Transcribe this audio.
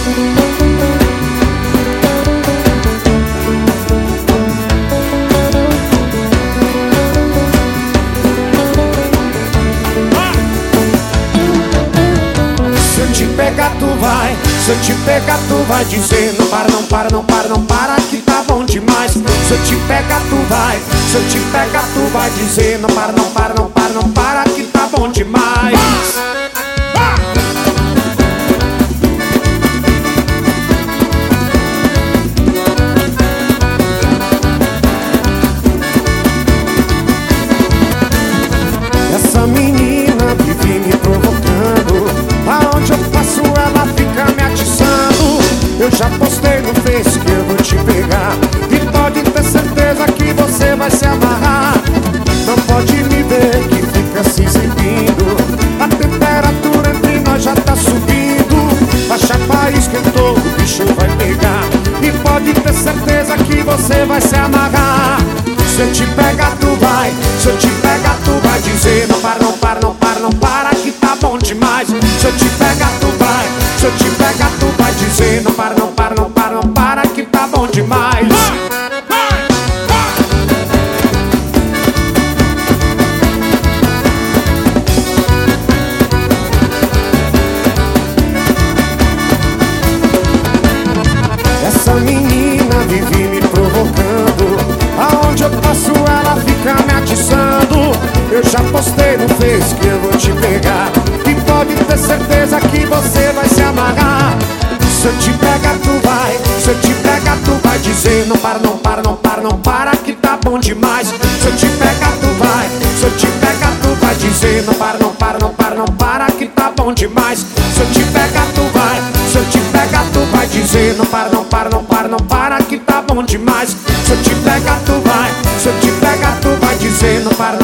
Se eu te pegar tu vai dizer não para, não para, não para, não para que tá bom demais. Se eu te pegar tu vai, se eu te pegar tu vai dizer não para, não para, não para, não para que tá bom demais. Essa menina vive me provocando, aonde eu passo ela fica me atiçando. Eu já postei no Face que eu vou te pegar, e pode ter certeza que você vai se amarrar. Não pode me ver que fica se exibindo, a temperatura entre nós já tá subindo. A chapa esquentou, o bicho vai pegar, e pode ter certeza que você vai se amarrar. Se eu te pegar tu vai, se eu te pegar tu vai dizer não para, não para, não para, não para que tá bom demais. Se eu te pegar tu vai, se eu te pegar tu vai dizer não para, não para, não para, não para que tá bom demais. Essa menina vive me provocando, aonde eu passo ela fica me atiçando. Eu já postei no Face que eu vou te pegar, e pode ter certeza que você vai se amarrar. Se eu te pegar tu vai, se eu te pegar tu vai dizer não para, não para, não para, não para que tá bom demais. Se eu te pegar tu vai, se eu te pegar tu vai dizer não para, não para, não para, não para que tá bom demais. Se eu te pegar tu vai, se eu te pegar tu vai dizer não para, não para, não para, não para que tá bom demais. Se eu te pegar tu vai, se eu te pegar tu vai dizer não para,